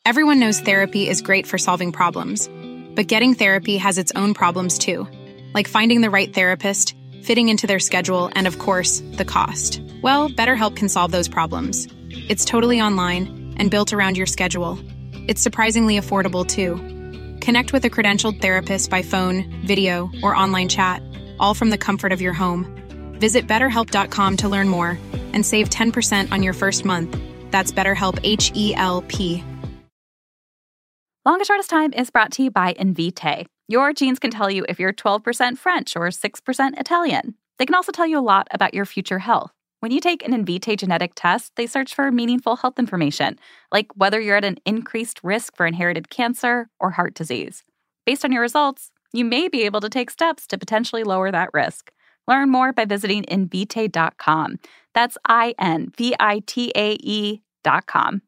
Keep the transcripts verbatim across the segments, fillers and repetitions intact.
Everyone knows therapy is great for solving problems, but getting therapy has its own problems too, like finding the right therapist, fitting into their schedule, and of course, the cost. Well, BetterHelp can solve those problems. It's totally online and built around your schedule. It's surprisingly affordable too. Connect with a credentialed therapist by phone, video, or online chat, all from the comfort of your home. Visit better help dot com to learn more and save ten percent on your first month. That's BetterHelp, H E L P. Longest Shortest Time is brought to you by Invitae. Your genes can tell you if you're twelve percent French or six percent Italian. They can also tell you a lot about your future health. When you take an Invitae genetic test, they search for meaningful health information, like whether you're at an increased risk for inherited cancer or heart disease. Based on your results, you may be able to take steps to potentially lower that risk. Learn more by visiting Invitae dot com. That's I N V I T A E dot com.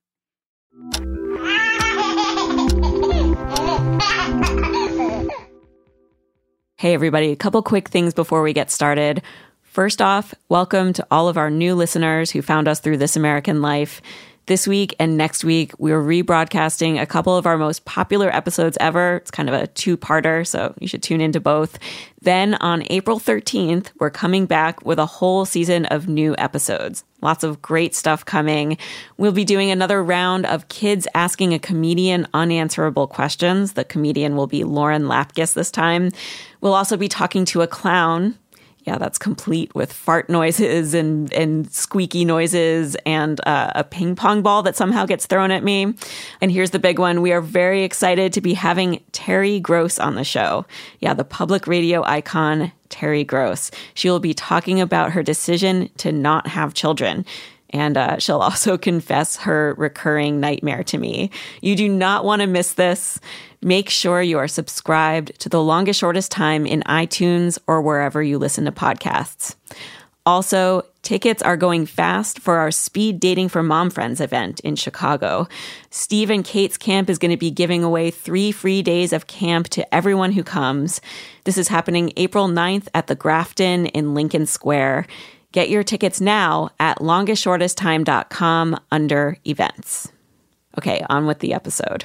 Hey, everybody, a couple quick things before we get started. First off, welcome to all of our new listeners who found us through This American Life. This week and next week, we're rebroadcasting a couple of our most popular episodes ever. It's kind of a two-parter, so you should tune into both. Then on April thirteenth, we're coming back with a whole season of new episodes. Lots of great stuff coming. We'll be doing another round of Kids Asking a Comedian Unanswerable Questions. The comedian will be Lauren Lapkus this time. We'll also be talking to a clown. Yeah, that's complete with fart noises and, and squeaky noises and uh, a ping pong ball that somehow gets thrown at me. And here's the big one. We are very excited to be having Terry Gross on the show. Yeah, the public radio icon, Terry Gross. She will be talking about her decision to not have children. And uh, she'll also confess her recurring nightmare to me. You do not want to miss this. Make sure you are subscribed to The Longest Shortest Time in iTunes or wherever you listen to podcasts. Also, tickets are going fast for our Speed Dating for Mom Friends event in Chicago. Steve and Kate's camp is going to be giving away three free days of camp to everyone who comes. This is happening April ninth at the Grafton in Lincoln Square. Get your tickets now at longest shortest time dot com under events. Okay, on with the episode.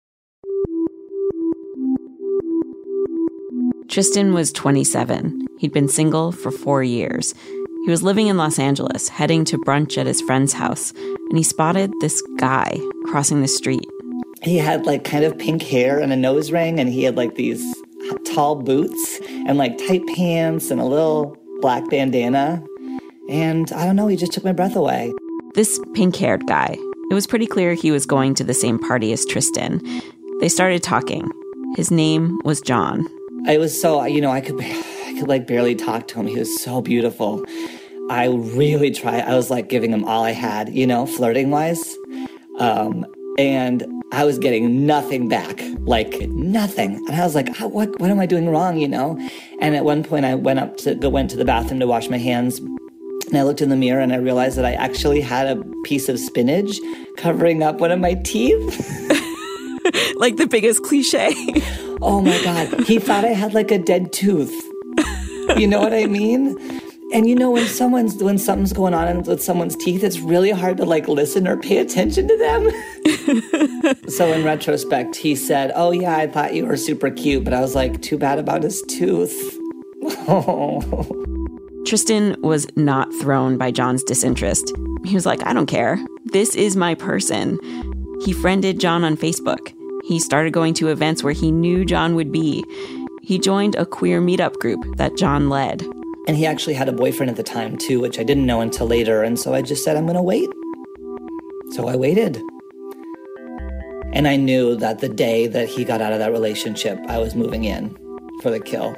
Tristan was twenty-seven. He'd been single for four years. He was living in Los Angeles, heading to brunch at his friend's house, and he spotted this guy crossing the street. He had like kind of pink hair and a nose ring, and he had like these tall boots and like tight pants and a little black bandana. And I don't know, he just took my breath away. This pink-haired guy, it was pretty clear he was going to the same party as Tristan. They started talking. His name was John. I was so, you know, I could, I could like barely talk to him. He was so beautiful. I really tried. I was like giving him all I had, you know, flirting-wise. Um, and I was getting nothing back, like nothing. And I was like, oh, what, what am I doing wrong, you know? And at one point I went up to, go, went to the bathroom to wash my hands. And I looked in the mirror and I realized that I actually had a piece of spinach covering up one of my teeth. Like the biggest cliche. Oh my God. He thought I had like a dead tooth. You know what I mean? And you know, when someone's, when something's going on with someone's teeth, it's really hard to like listen or pay attention to them. So in retrospect, he said, oh yeah, I thought you were super cute. But I was like, too bad about his tooth. Oh. Tristan was not thrown by John's disinterest. He was like, I don't care. This is my person. He friended John on Facebook. He started going to events where he knew John would be. He joined a queer meetup group that John led. And he actually had a boyfriend at the time, too, which I didn't know until later. And so I just said, I'm going to wait. So I waited. And I knew that the day that he got out of that relationship, I was moving in for the kill.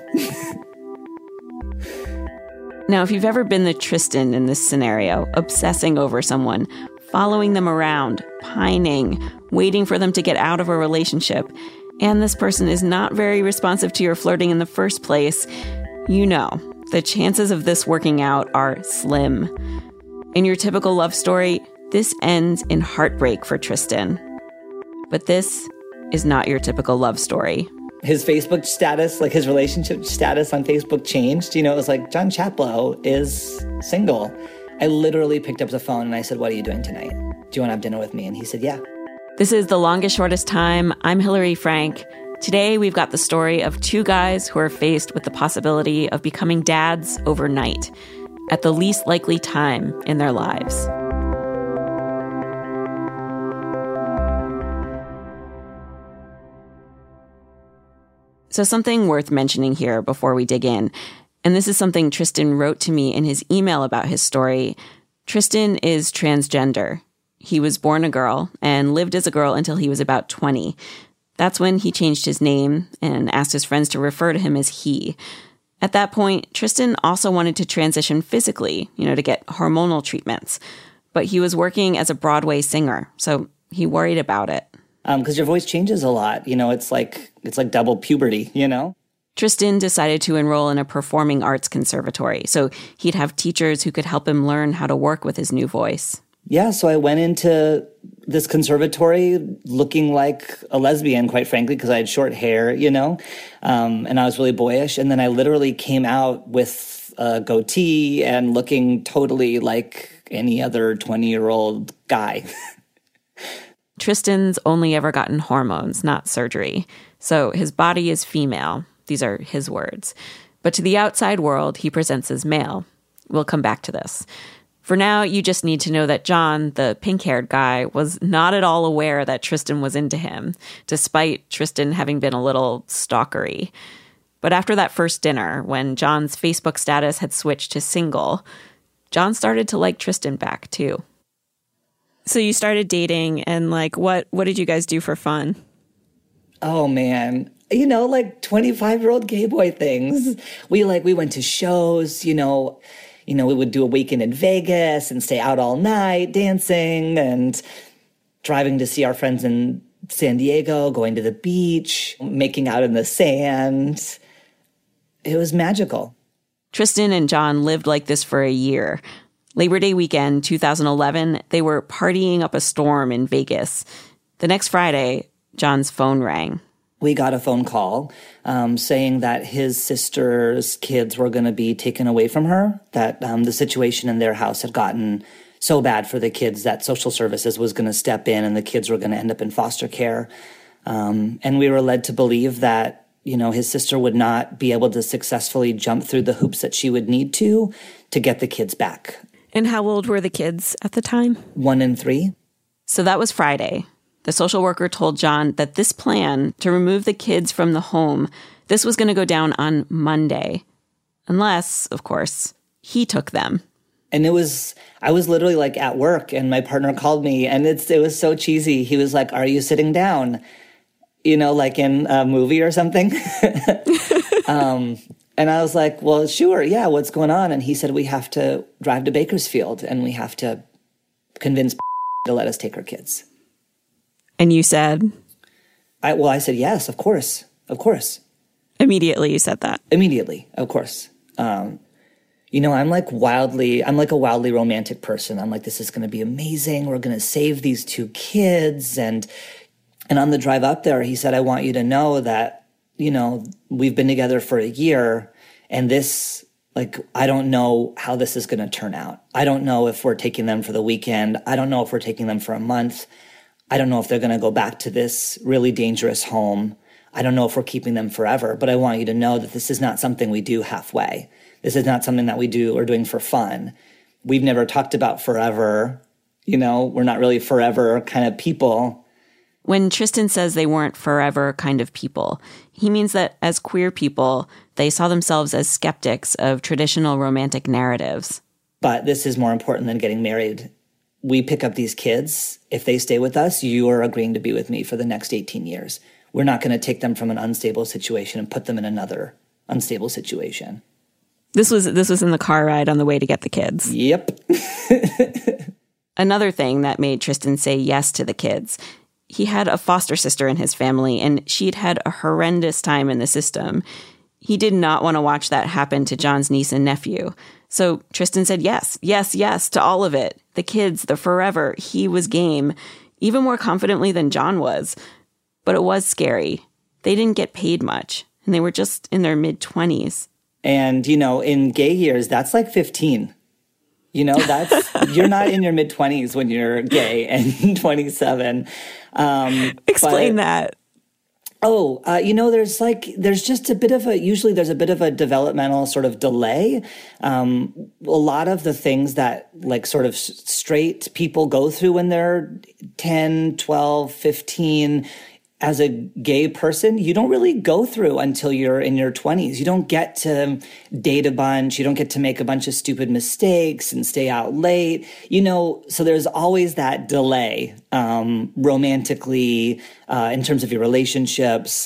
Now, if you've ever been the Tristan in this scenario, obsessing over someone, following them around, pining, waiting for them to get out of a relationship, and this person is not very responsive to your flirting in the first place, you know, the chances of this working out are slim. In your typical love story, this ends in heartbreak for Tristan. But this is not your typical love story. His Facebook status, like his relationship status on Facebook changed. You know, it was like, John Chaplow is single. I literally picked up the phone and I said, what are you doing tonight? Do you want to have dinner with me? And he said, yeah. This is The Longest Shortest Time. I'm Hillary Frank. Today, we've got the story of two guys who are faced with the possibility of becoming dads overnight, at the least likely time in their lives. So something worth mentioning here before we dig in, and this is something Tristan wrote to me in his email about his story. Tristan is transgender. He was born a girl and lived as a girl until he was about twenty. That's when he changed his name and asked his friends to refer to him as he. At that point, Tristan also wanted to transition physically, you know, to get hormonal treatments. But he was working as a Broadway singer, so he worried about it. Um, because your voice changes a lot. You know, it's like it's like double puberty, you know? Tristan decided to enroll in a performing arts conservatory, so he'd have teachers who could help him learn how to work with his new voice. Yeah, so I went into this conservatory looking like a lesbian, quite frankly, because I had short hair, you know, um, and I was really boyish. And then I literally came out with a goatee and looking totally like any other twenty-year-old guy. Tristan's only ever gotten hormones, not surgery. So his body is female. These are his words. But to the outside world, he presents as male. We'll come back to this. For now, you just need to know that John, the pink-haired guy, was not at all aware that Tristan was into him, despite Tristan having been a little stalkery. But after that first dinner, when John's Facebook status had switched to single, John started to like Tristan back, too. So you started dating, and, like, what, what did you guys do for fun? Oh, man. You know, like twenty-five-year-old gay boy things. We, like, we went to shows, you know... You know, we would do a weekend in Vegas and stay out all night dancing and driving to see our friends in San Diego, going to the beach, making out in the sand. It was magical. Tristan and John lived like this for a year. Labor Day weekend, two thousand eleven, they were partying up a storm in Vegas. The next Friday, John's phone rang. We got a phone call um, saying that his sister's kids were going to be taken away from her, that um, the situation in their house had gotten so bad for the kids that social services was going to step in and the kids were going to end up in foster care. Um, and we were led to believe that, you know, his sister would not be able to successfully jump through the hoops that she would need to to get the kids back. And how old were the kids at the time? One and three. So that was Friday. The social worker told John that this plan to remove the kids from the home, this was going to go down on Monday. Unless, of course, he took them. And it was, I was literally like at work and my partner called me and it's, it was so cheesy. He was like, "Are you sitting down?" You know, like in a movie or something. um, and I was like, "Well, sure. Yeah. What's going on?" And he said, "We have to drive to Bakersfield and we have to convince to let us take our kids." And you said? I, well, I said, yes, of course, of course. Immediately you said that? Immediately, of course. Um, you know, I'm like wildly, I'm like a wildly romantic person. I'm like, this is going to be amazing. We're going to save these two kids. And, and on the drive up there, he said, "I want you to know that, you know, we've been together for a year and this, like, I don't know how this is going to turn out. I don't know if we're taking them for the weekend. I don't know if we're taking them for a month. I don't know if they're going to go back to this really dangerous home. I don't know if we're keeping them forever, but I want you to know that this is not something we do halfway. This is not something that we do or doing for fun. We've never talked about forever. You know, we're not really forever kind of people." When Tristan says they weren't forever kind of people, he means that as queer people, they saw themselves as skeptics of traditional romantic narratives. But this is more important than getting married. We pick up these kids. If they stay with us, you are agreeing to be with me for the next eighteen years. We're not going to take them from an unstable situation and put them in another unstable situation. This was this was in the car ride on the way to get the kids. Yep. Another thing that made Tristan say yes to the kids, he had a foster sister in his family, and she'd had a horrendous time in the system. He did not want to watch that happen to John's niece and nephew. So Tristan said yes, yes, yes to all of it. The kids, the forever, he was game, even more confidently than John was. But it was scary. They didn't get paid much, and they were just in their mid-twenties. And, you know, in gay years, that's like fifteen. You know, that's, you're not in your mid-twenties when you're gay and twenty-seven. Um, Explain but, that. Oh, uh, you know, there's like, there's just a bit of a, usually there's a bit of a developmental sort of delay. Um, a lot of the things that like sort of straight people go through when they're ten, twelve, fifteen, as a gay person, you don't really go through until you're in your twenties. You don't get to date a bunch. You don't get to make a bunch of stupid mistakes and stay out late. You know, so there's always that delay, um, romantically, uh, in terms of your relationships.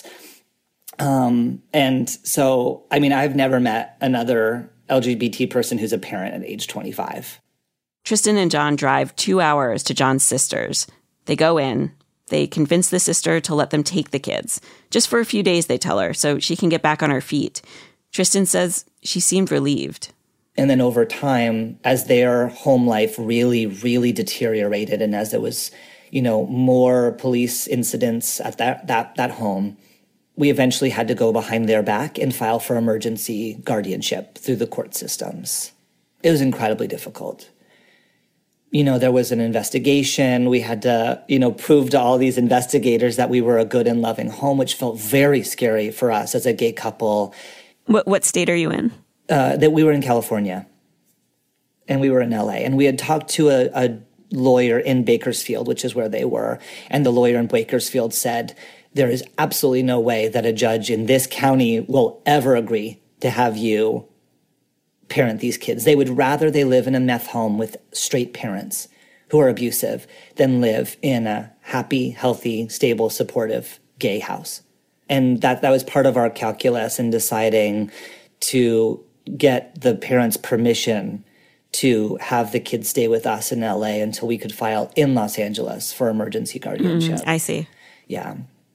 Um, and so, I mean, I've never met another L G B T person who's a parent at age twenty-five. Tristan and John drive two hours to John's sister's. They go in. They convince the sister to let them take the kids. Just for a few days, they tell her, so she can get back on her feet. Tristan says she seemed relieved. And then over time, as their home life really, really deteriorated, and as there was, you know, more police incidents at that, that, that home, we eventually had to go behind their back and file for emergency guardianship through the court systems. It was incredibly difficult. You know, there was an investigation. We had to, you know, prove to all these investigators that we were a good and loving home, which felt very scary for us as a gay couple. What what state are you in? Uh, that we were in California, and we were in L A. And we had talked to a, a lawyer in Bakersfield, which is where they were. And the lawyer in Bakersfield said, there is absolutely no way that a judge in this county will ever agree to have you parent these kids. They would rather they live in a meth home with straight parents who are abusive than live in a happy, healthy, stable, supportive gay house. And that, that was part of our calculus in deciding to get the parents' permission to have the kids stay with us in L A until we could file in Los Angeles for emergency guardianship. Mm, I see. Yeah.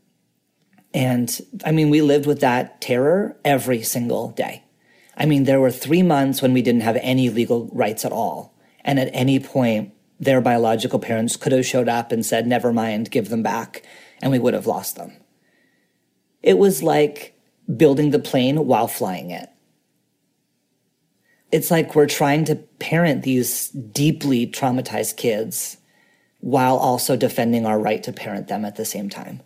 And I mean, we lived with that terror every single day. I mean, there were three months when we didn't have any legal rights at all. And at any point, their biological parents could have showed up and said, never mind, give them back, and we would have lost them. It was like building the plane while flying it. It's like we're trying to parent these deeply traumatized kids while also defending our right to parent them at the same time.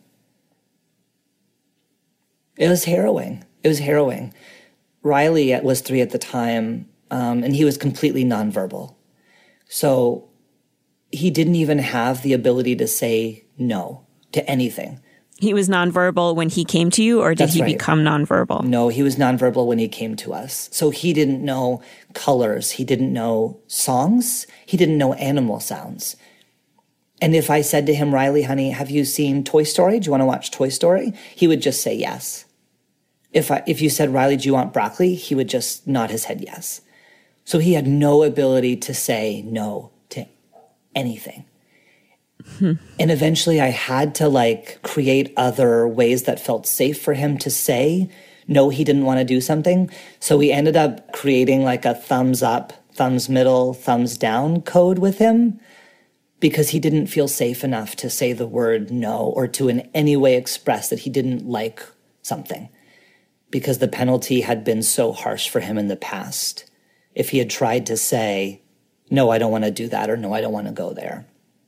It was harrowing. It was harrowing. Riley was three at the time, um, and he was completely nonverbal. So he didn't even have the ability to say no to anything. He was nonverbal when he came to you, or did That's he right. become nonverbal? No, he was nonverbal when he came to us. So he didn't know colors. He didn't know songs. He didn't know animal sounds. And if I said to him, Riley, honey, have you seen Toy Story? Do you want to watch Toy Story? He would just say yes. If I, if you said, Riley, do you want broccoli? He would just nod his head yes. So he had no ability to say no to anything. Hmm. And eventually I had to like create other ways that felt safe for him to say no, he didn't want to do something. So we ended up creating like a thumbs up, thumbs middle, thumbs down code with him because he didn't feel safe enough to say the word no or to in any way express that he didn't like something. Because the penalty had been so harsh for him in the past. If he had tried to say, no, I don't want to do that, or no, I don't want to go there.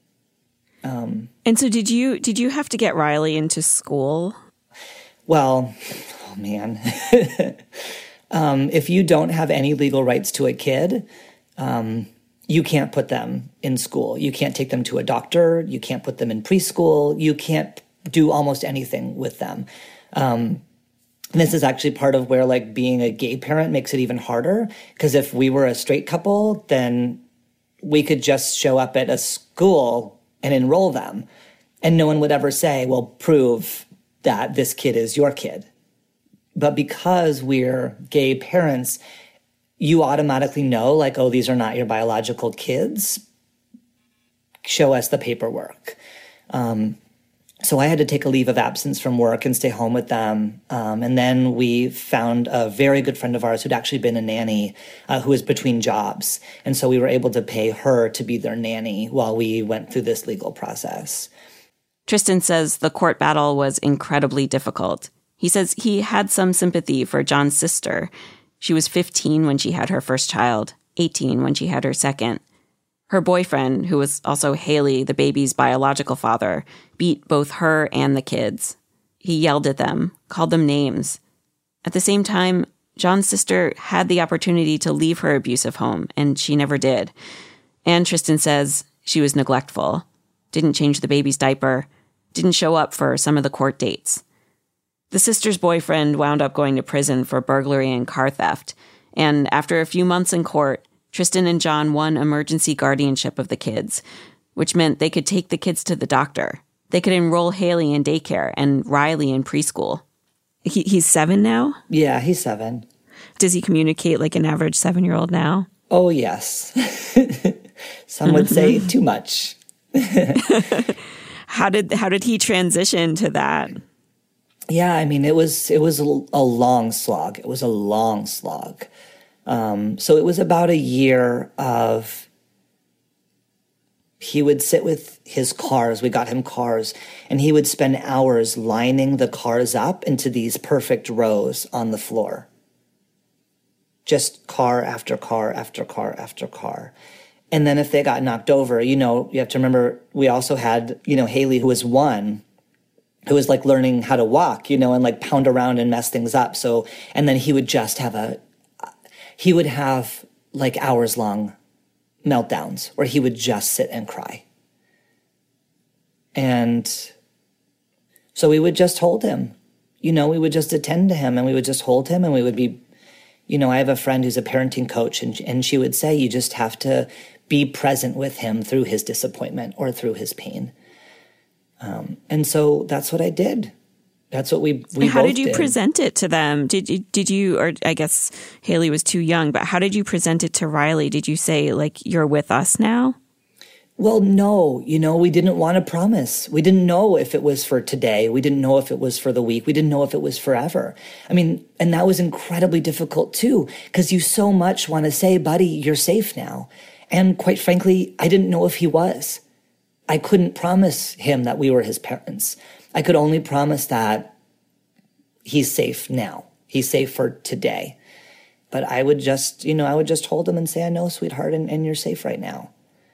Um, and so did you did you have to get Riley into school? Well, oh man. um, if you don't have any legal rights to a kid, um, you can't put them in school. You can't take them to a doctor. You can't put them in preschool. You can't do almost anything with them. Um, And this is actually part of where, like, being a gay parent makes it even harder. Because if we were a straight couple, then we could just show up at a school and enroll them. And no one would ever say, well, prove that this kid is your kid. But because we're gay parents, you automatically know, like, oh, these are not your biological kids. Show us the paperwork. Um So I had to take a leave of absence from work and stay home with them. Um, and then we found a very good friend of ours who'd actually been a nanny uh, who was between jobs. And so we were able to pay her to be their nanny while we went through this legal process. Tristan says the court battle was incredibly difficult. He says he had some sympathy for John's sister. She was fifteen when she had her first child, eighteen when she had her second. Her boyfriend, who was also Haley, the baby's biological father, beat both her and the kids. He yelled at them, called them names. At the same time, John's sister had the opportunity to leave her abusive home, and she never did. And Tristan says she was neglectful, didn't change the baby's diaper, didn't show up for some of the court dates. The sister's boyfriend wound up going to prison for burglary and car theft, and after a few months in court, Tristan and John won emergency guardianship of the kids, which meant they could take the kids to the doctor. They could enroll Haley in daycare and Riley in preschool. He, he's seven now? Yeah, he's seven. Does he communicate like an average seven-year-old now? Oh, yes. Some would say too much. How did how did he transition to that? Yeah, I mean, it was it was a, a long slog. It was a long slog. Um, so it was about a year of, he would sit with his cars. We got him cars, and he would spend hours lining the cars up into these perfect rows on the floor. Just car after car after car after car. And then if they got knocked over, you know, you have to remember, we also had, you know, Haley, who was one, who was like learning how to walk, you know, and like pound around and mess things up. So, and then he would just have a, he would have like hours long meltdowns where he would just sit and cry. And so we would just hold him, you know, we would just attend to him and we would just hold him and we would be, you know, I have a friend who's a parenting coach and, and she would say, you just have to be present with him through his disappointment or through his pain. Um, and so that's what I did. That's what we, we How both did you did. present it to them? Did you, did you, or I guess Haley was too young, but how did you present it to Riley? Did you say, like, you're with us now? Well, no, you know, we didn't want to promise. We didn't know if it was for today. We didn't know if it was for the week. We didn't know if it was forever. I mean, and that was incredibly difficult too, because you so much want to say, buddy, you're safe now. And quite frankly, I didn't know if he was. I couldn't promise him that we were his parents. I could only promise that he's safe now. He's safe for today. But I would just, you know, I would just hold him and say, I know, sweetheart, and, and you're safe right now.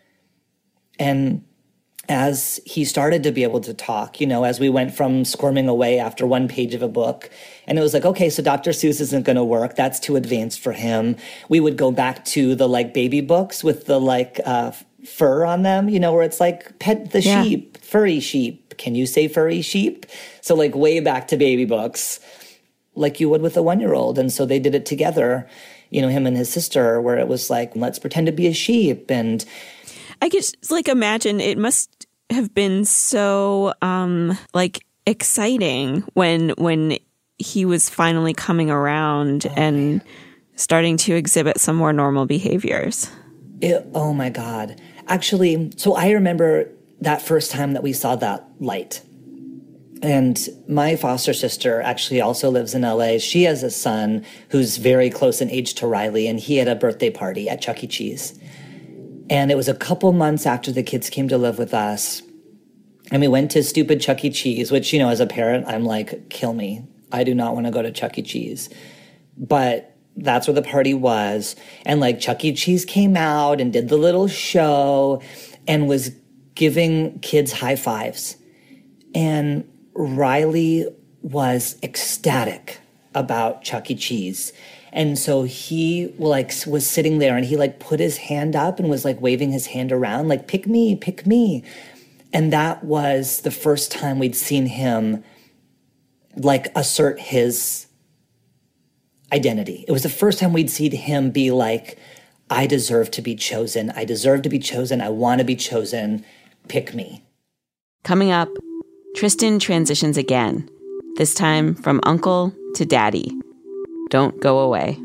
And as he started to be able to talk, you know, as we went from squirming away after one page of a book, and it was like, okay, so Doctor Seuss isn't going to work. That's too advanced for him. We would go back to the like baby books with the like uh, fur on them, you know, where it's like pet the yeah. sheep, furry sheep. Can you say furry sheep? So like way back to baby books, like you would with a one-year-old. And so they did it together, you know, him and his sister, where it was like, let's pretend to be a sheep. And I guess, like, imagine it must have been so, um, like, exciting when when he was finally coming around oh, and man. starting to exhibit some more normal behaviors. It, oh, my God. Actually, so I remember that first time that we saw that light. And my foster sister actually also lives in L A. She has a son who's very close in age to Riley, and he had a birthday party at Chuck E. Cheese. And it was a couple months after the kids came to live with us. And we went to stupid Chuck E. Cheese, which, you know, as a parent, I'm like, kill me. I do not want to go to Chuck E. Cheese. But that's where the party was. And like Chuck E. Cheese came out and did the little show and was giving kids high fives. And Riley was ecstatic about Chuck E. Cheese. And so he like was sitting there and he like put his hand up and was like waving his hand around, like, pick me, pick me. And that was the first time we'd seen him like assert his identity. It was the first time we'd seen him be like, I deserve to be chosen. I deserve to be chosen. I want to be chosen. Pick me. Coming up, Tristan transitions again, this time from uncle to daddy. Don't go away.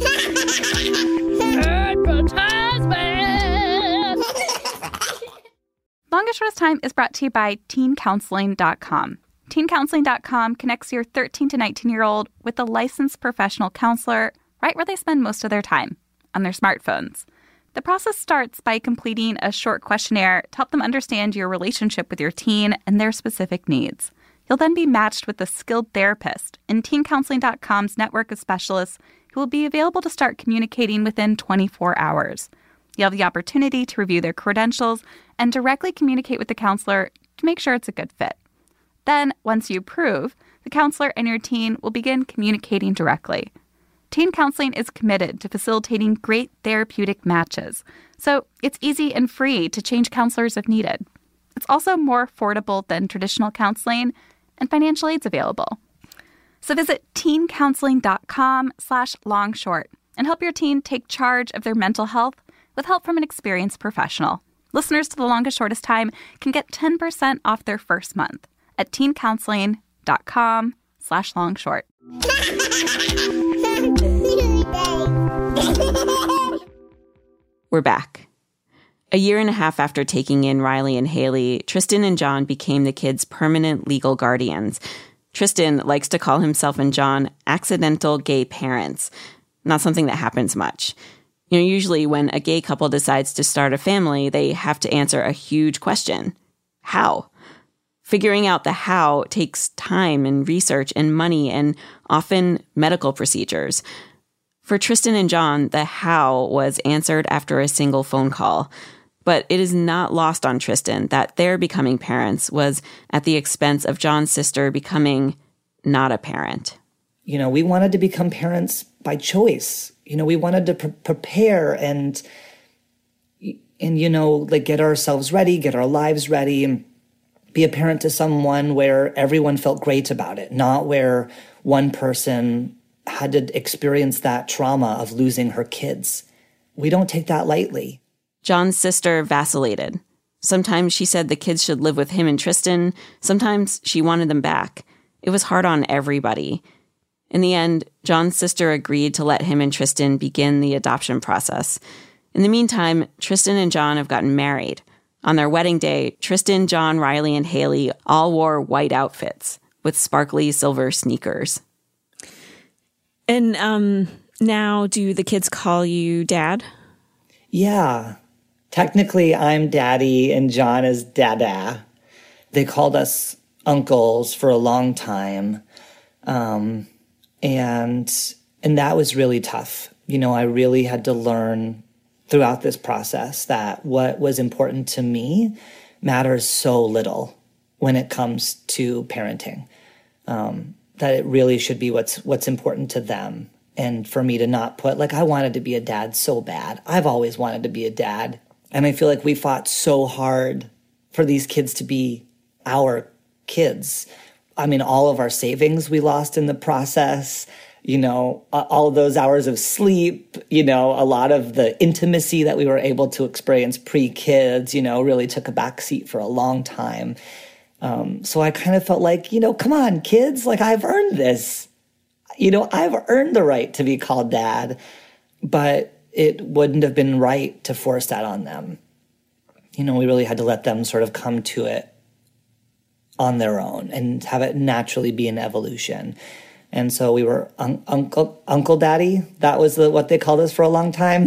Longest Shortest Time is brought to you by teen counseling dot com. teen counseling dot com connects your thirteen to nineteen-year-old with a licensed professional counselor right where they spend most of their time, on their smartphones. The process starts by completing a short questionnaire to help them understand your relationship with your teen and their specific needs. You'll then be matched with a skilled therapist in teen counseling dot com's network of specialists who will be available to start communicating within twenty-four hours. You'll have the opportunity to review their credentials and directly communicate with the counselor to make sure it's a good fit. Then, once you approve, the counselor and your teen will begin communicating directly. Teen counseling is committed to facilitating great therapeutic matches, so it's easy and free to change counselors if needed. It's also more affordable than traditional counseling, and financial aid's available. So visit teencounseling.com slash longshort and help your teen take charge of their mental health with help from an experienced professional. Listeners to The Longest Shortest Time can get ten percent off their first month at teencounseling.com slash longshort. We're back. A year and a half after taking in Riley and Haley, Tristan and John became the kids' permanent legal guardians. Tristan likes to call himself and John accidental gay parents, not something that happens much. You know, usually when a gay couple decides to start a family, they have to answer a huge question. How? Figuring out the how takes time and research and money and often medical procedures. For Tristan and John, the how was answered after a single phone call. But it is not lost on Tristan that their becoming parents was at the expense of John's sister becoming not a parent. You know, we wanted to become parents by choice. You know, we wanted to pre- prepare and, and, you know, like get ourselves ready, get our lives ready, and be a parent to someone where everyone felt great about it, not where one person had to experience that trauma of losing her kids. We don't take that lightly. John's sister vacillated. Sometimes she said the kids should live with him and Tristan. Sometimes she wanted them back. It was hard on everybody. In the end, John's sister agreed to let him and Tristan begin the adoption process. In the meantime, Tristan and John have gotten married. On their wedding day, Tristan, John, Riley, and Haley all wore white outfits with sparkly silver sneakers. And um, now do the kids call you Dad? Yeah. Technically, I'm Daddy and John is Dada. They called us uncles for a long time. Um, and and that was really tough. You know, I really had to learn throughout this process that what was important to me matters so little when it comes to parenting. Um, that it really should be what's what's important to them. And for me to not put, like, I wanted to be a dad so bad. I've always wanted to be a dad. And I feel like we fought so hard for these kids to be our kids. I mean, all of our savings we lost in the process, you know, all of those hours of sleep, you know, a lot of the intimacy that we were able to experience pre-kids, you know, really took a backseat for a long time. Um, so I kind of felt like, you know, come on, kids, like I've earned this. You know, I've earned the right to be called dad, but it wouldn't have been right to force that on them. You know, we really had to let them sort of come to it on their own and have it naturally be an evolution. And so we were un- uncle, uncle daddy. That was the, what they called us for a long time.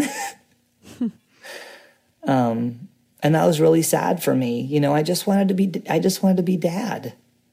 um, and that was really sad for me. You know, I just wanted to be, I just wanted to be dad.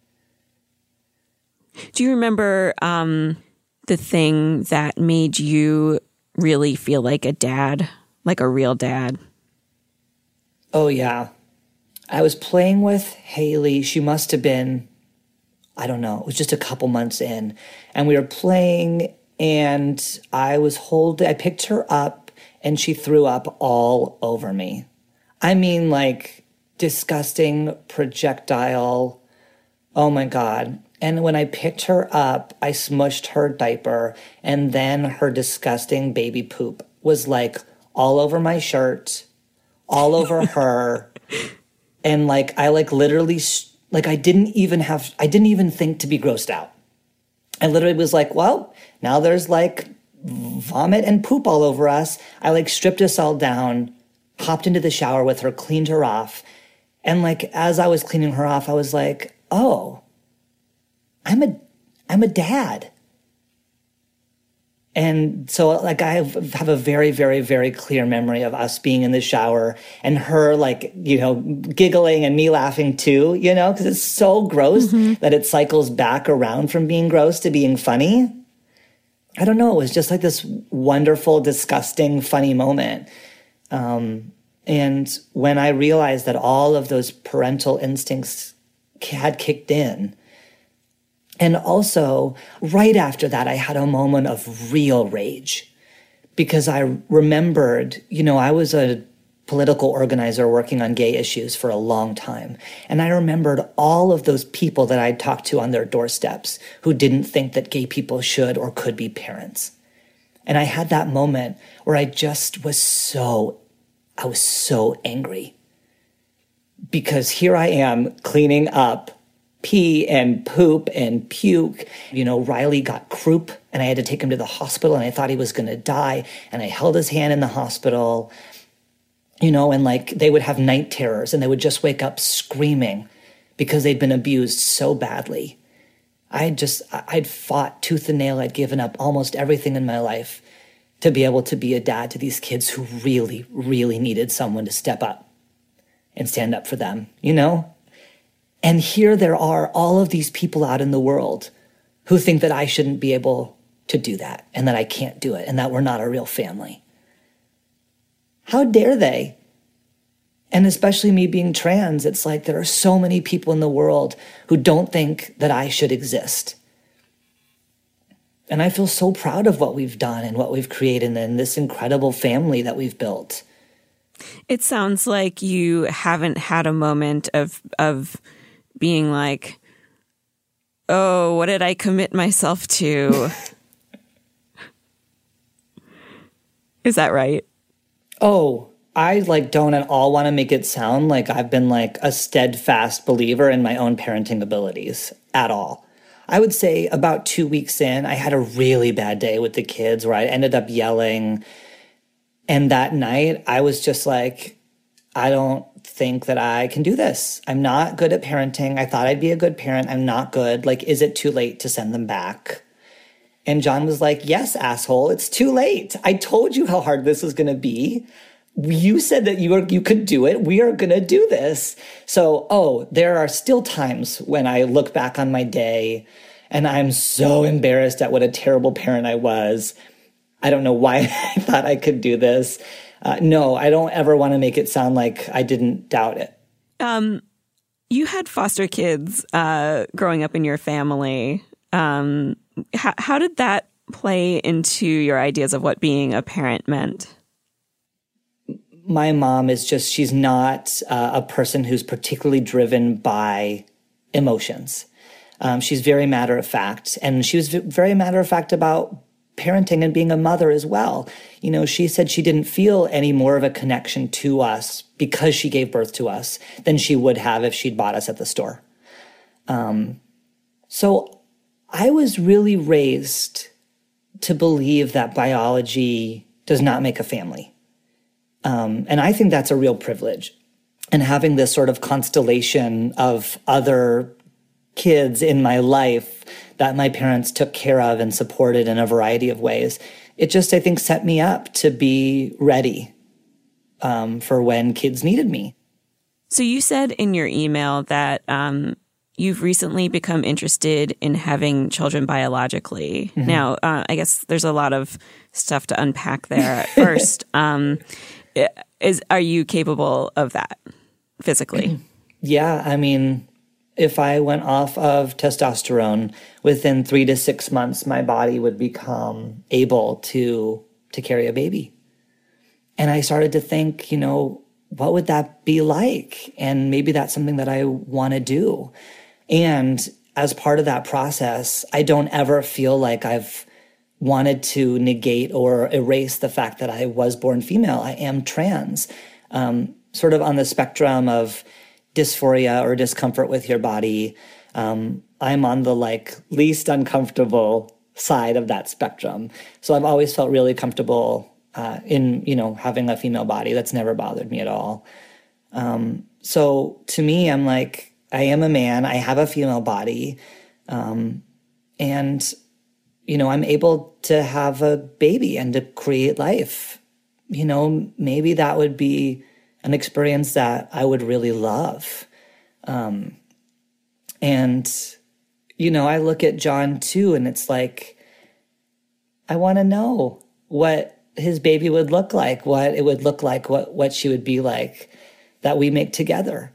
Do you remember um, the thing that made you really feel like a dad, like a real dad? Oh, yeah. I was playing with Haley. She must have been, I don't know, it was just a couple months in. And we were playing, and I was holding, I picked her up, and she threw up all over me. I mean, like, disgusting projectile. Oh, my God. And when I picked her up, I smushed her diaper, and then her disgusting baby poop was like all over my shirt, all over her. And like, I like literally, like I didn't even have, I didn't even think to be grossed out. I literally was like, well, now there's like vomit and poop all over us. I like stripped us all down, hopped into the shower with her, cleaned her off. And like, as I was cleaning her off, I was like, oh, I'm a, I'm a dad. And so like I have, have a very, very, very clear memory of us being in the shower and her like, you know, giggling and me laughing too, you know, because it's so gross mm-hmm. that it cycles back around from being gross to being funny. I don't know, it was just like this wonderful, disgusting, funny moment. Um, and when I realized that all of those parental instincts had kicked in, and also right after that, I had a moment of real rage because I remembered, you know, I was a political organizer working on gay issues for a long time. And I remembered all of those people that I'd talked to on their doorsteps who didn't think that gay people should or could be parents. And I had that moment where I just was so, I was so angry. Because here I am cleaning up pee and poop and puke. You know, Riley got croup and I had to take him to the hospital and I thought he was going to die. And I held his hand in the hospital. You know, and like they would have night terrors and they would just wake up screaming because they'd been abused so badly. I had just, I'd fought tooth and nail. I'd given up almost everything in my life to be able to be a dad to these kids who really, really needed someone to step up and stand up for them, you know? And here there are all of these people out in the world who think that I shouldn't be able to do that and that I can't do it and that we're not a real family. How dare they? And especially me being trans, it's like there are so many people in the world who don't think that I should exist. And I feel so proud of what we've done and what we've created and this incredible family that we've built. It sounds like you haven't had a moment of of being like, oh, what did I commit myself to? Is that right? Oh, I like don't at all want to make it sound like I've been like a steadfast believer in my own parenting abilities at all. I would say about two weeks in, I had a really bad day with the kids where I ended up yelling. And that night I was just like, I don't think that I can do this. I'm not good at parenting. I thought I'd be a good parent. I'm not good. Like, is it too late to send them back? And John was like, yes, asshole, it's too late. I told you how hard this was going to be. You said that you were, you could do it. We are going to do this. So, oh, there are still times when I look back on my day and I'm so embarrassed at what a terrible parent I was. I don't know why I thought I could do this. Uh, no, I don't ever want to make it sound like I didn't doubt it. Um, you had foster kids uh, growing up in your family. Um, how, how did that play into your ideas of what being a parent meant? My mom is just, she's not uh, a person who's particularly driven by emotions. Um, she's very matter of fact, and she was very matter of fact about parenting and being a mother as well. You know, she said she didn't feel any more of a connection to us because she gave birth to us than she would have if she'd bought us at the store. Um, so I was really raised to believe that biology does not make a family. Um, and I think that's a real privilege. And having this sort of constellation of other kids in my life that my parents took care of and supported in a variety of ways, it just, I think, set me up to be ready um, for when kids needed me. So you said in your email that um, you've recently become interested in having children biologically. Mm-hmm. Now, uh, I guess there's a lot of stuff to unpack there at first. Um, is are you capable of that physically? Yeah, I mean, if I went off of testosterone, within three to six months, my body would become able to to carry a baby. And I started to think, you know, what would that be like? And maybe that's something that I want to do. And as part of that process, I don't ever feel like I've wanted to negate or erase the fact that I was born female. I am trans, um, sort of on the spectrum of dysphoria or discomfort with your body. Um, I'm on the like least uncomfortable side of that spectrum. So I've always felt really comfortable uh, in, you know, having a female body. That's never bothered me at all. Um, so to me, I'm like, I am a man. I have a female body. Um, and, you know, I'm able to have a baby and to create life. You know, maybe that would be an experience that I would really love. Um, and, you know, I look at John too, and it's like, I want to know what his baby would look like, what it would look like, what, what she would be like that we make together.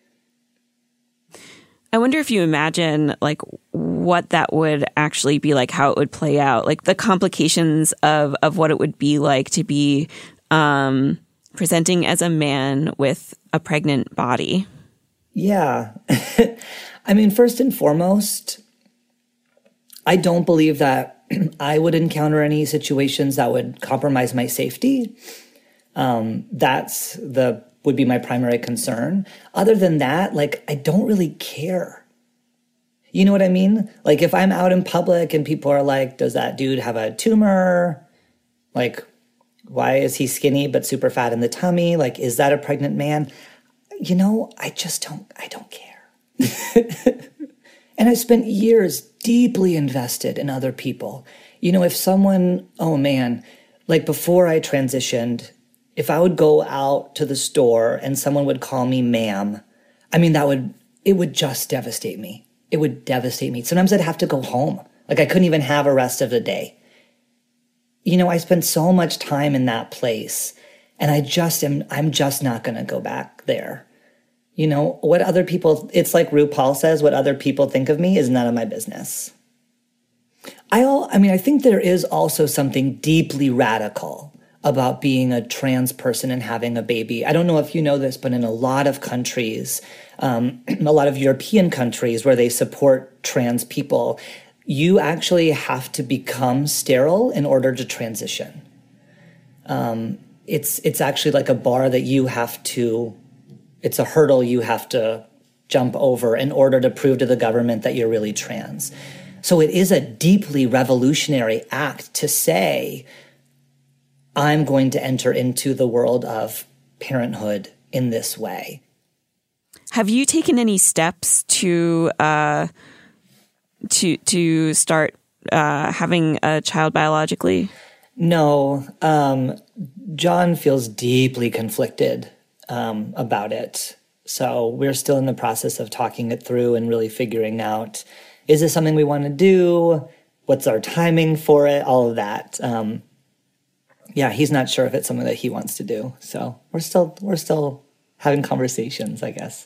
I wonder if you imagine like what that would actually be like, how it would play out, like the complications of, of what it would be like to be um, presenting as a man with a pregnant body. Yeah. I mean, first and foremost, I don't believe that I would encounter any situations that would compromise my safety. Um, that's the would be my primary concern. Other than that, like, I don't really care. You know what I mean? Like, if I'm out in public and people are like, does that dude have a tumor? Like, why is he skinny but super fat in the tummy? Like, is that a pregnant man? You know, I just don't, I don't care. And I spent years deeply invested in other people. You know, if someone, oh man, like before I transitioned, if I would go out to the store and someone would call me ma'am, I mean, that would, it would just devastate me. It would devastate me. Sometimes I'd have to go home. Like I couldn't even have a rest of the day. You know, I spent so much time in that place and I just am, I'm just not going to go back there. You know, what other people, it's like RuPaul says, what other people think of me is none of my business. I all, I mean, I think there is also something deeply radical about being a trans person and having a baby. I don't know if you know this, but in a lot of countries, um, a lot of European countries where they support trans people, you actually have to become sterile in order to transition. Um, it's it's actually like a bar that you have to, it's a hurdle you have to jump over in order to prove to the government that you're really trans. So it is a deeply revolutionary act to say, I'm going to enter into the world of parenthood in this way. Have you taken any steps to uh, to to start uh, having a child biologically? No. Um, John feels deeply conflicted um, about it. So we're still in the process of talking it through and really figuring out, is this something we want to do? What's our timing for it? All of that. Um, Yeah, he's not sure if it's something that he wants to do. So we're still we're still having conversations, I guess.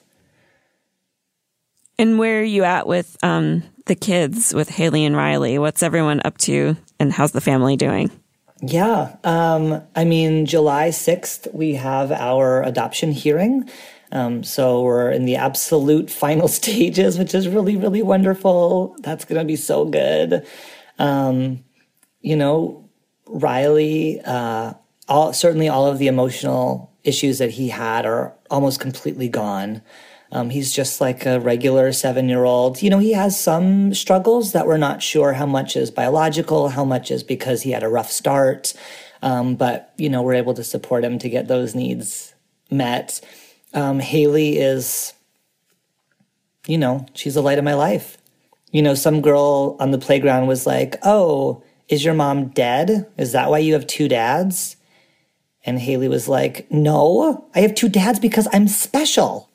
And where are you at with um, the kids, with Haley and Riley? What's everyone up to, and how's the family doing? Yeah, um, I mean, July sixth, we have our adoption hearing. Um, so we're in the absolute final stages, which is really, really wonderful. That's going to be so good. Um, you know, Riley, uh, all, certainly all of the emotional issues that he had are almost completely gone. Um, he's just like a regular seven-year-old. You know, he has some struggles that we're not sure how much is biological, how much is because he had a rough start. Um, but, you know, we're able to support him to get those needs met. Um, Haley is, you know, she's the light of my life. You know, some girl on the playground was like, oh, is your mom dead? Is that why you have two dads? And Haley was like, no, I have two dads because I'm special.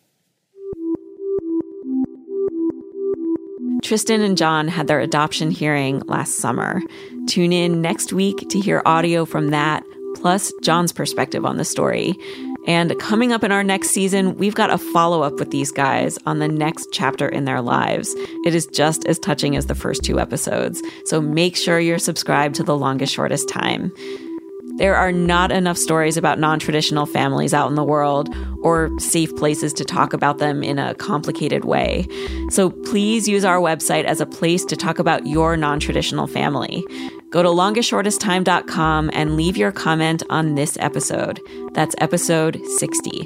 Tristan and John had their adoption hearing last summer. Tune in next week to hear audio from that, plus John's perspective on the story. And coming up in our next season, we've got a follow-up with these guys on the next chapter in their lives. It is just as touching as the first two episodes, so make sure you're subscribed to The Longest Shortest Time. There are not enough stories about non-traditional families out in the world, or safe places to talk about them in a complicated way. So please use our website as a place to talk about your non-traditional family. Go to longest shortest time dot com and leave your comment on this episode. That's episode sixty.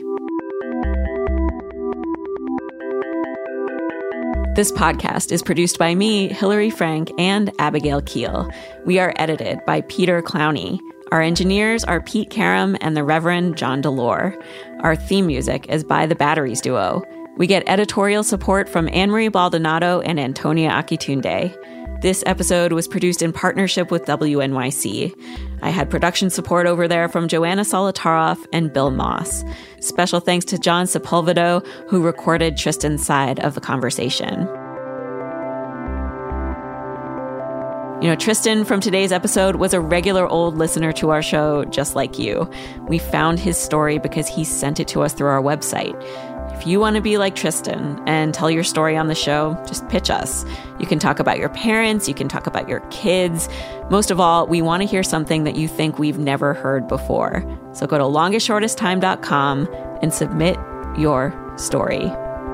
This podcast is produced by me, Hillary Frank, and Abigail Keel. We are edited by Peter Clowney. Our engineers are Pete Karam and the Reverend John Delore. Our theme music is by the Batteries Duo. We get editorial support from Anne-Marie Baldonado and Antonia Akitunde. This episode was produced in partnership with W N Y C. I had production support over there from Joanna Solitaroff and Bill Moss. Special thanks to John Sepulvedo, who recorded Tristan's side of the conversation. You know, Tristan from today's episode was a regular old listener to our show, just like you. We found his story because he sent it to us through our website. If you want to be like Tristan and tell your story on the show, just pitch us. You can talk about your parents, you can talk about your kids. Most of all, we want to hear something that you think we've never heard before. So go to longest shortest time dot com and submit your story.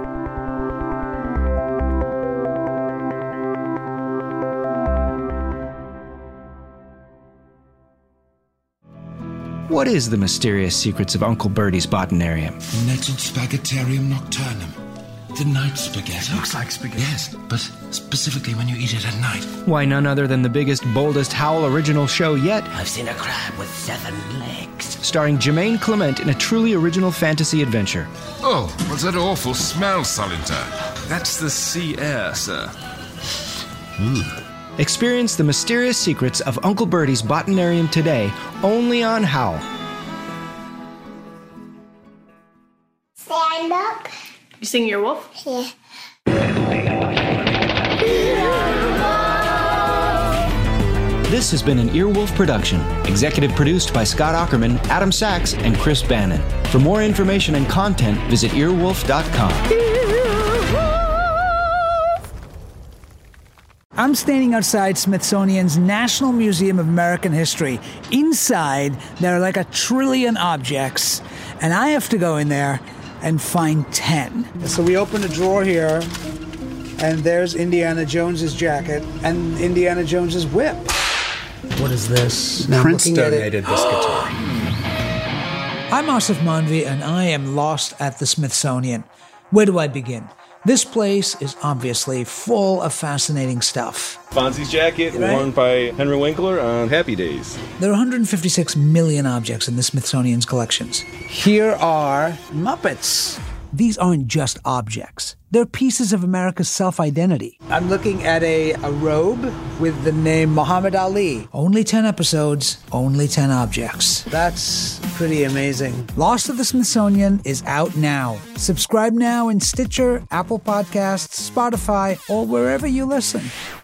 What is the mysterious secrets of Uncle Bertie's botanarium? Netted Spaghettarium nocturnum. The night spaghetti. Looks like spaghetti. Yes, but specifically when you eat it at night. Why, none other than the biggest, boldest Howl original show yet. I've seen a crab with seven legs. Starring Jermaine Clement in a truly original fantasy adventure. Oh, what's that awful smell, Solinter? That's the sea air, sir. Mm. Experience the mysterious secrets of Uncle Bertie's botanarium today, only on Howl. Stand up. You sing Earwolf? Yeah. This has been an Earwolf production, executive produced by Scott Aukerman, Adam Sachs, and Chris Bannon. For more information and content, visit earwolf dot com. I'm standing outside Smithsonian's National Museum of American History. Inside, there are like a trillion objects, and I have to go in there and find ten. So we open a drawer here, and there's Indiana Jones's jacket and Indiana Jones's whip. What is this? Now Prince donated this guitar. I'm Asif Manvi, and I am lost at the Smithsonian. Where do I begin? This place is obviously full of fascinating stuff. Fonzie's jacket, right? Worn by Henry Winkler on Happy Days. There are one hundred fifty-six million objects in the Smithsonian's collections. Here are Muppets. These aren't just objects. They're pieces of America's self-identity. I'm looking at a, a robe with the name Muhammad Ali. Only ten episodes, only ten objects. That's pretty amazing. Lost at the Smithsonian is out now. Subscribe now in Stitcher, Apple Podcasts, Spotify, or wherever you listen.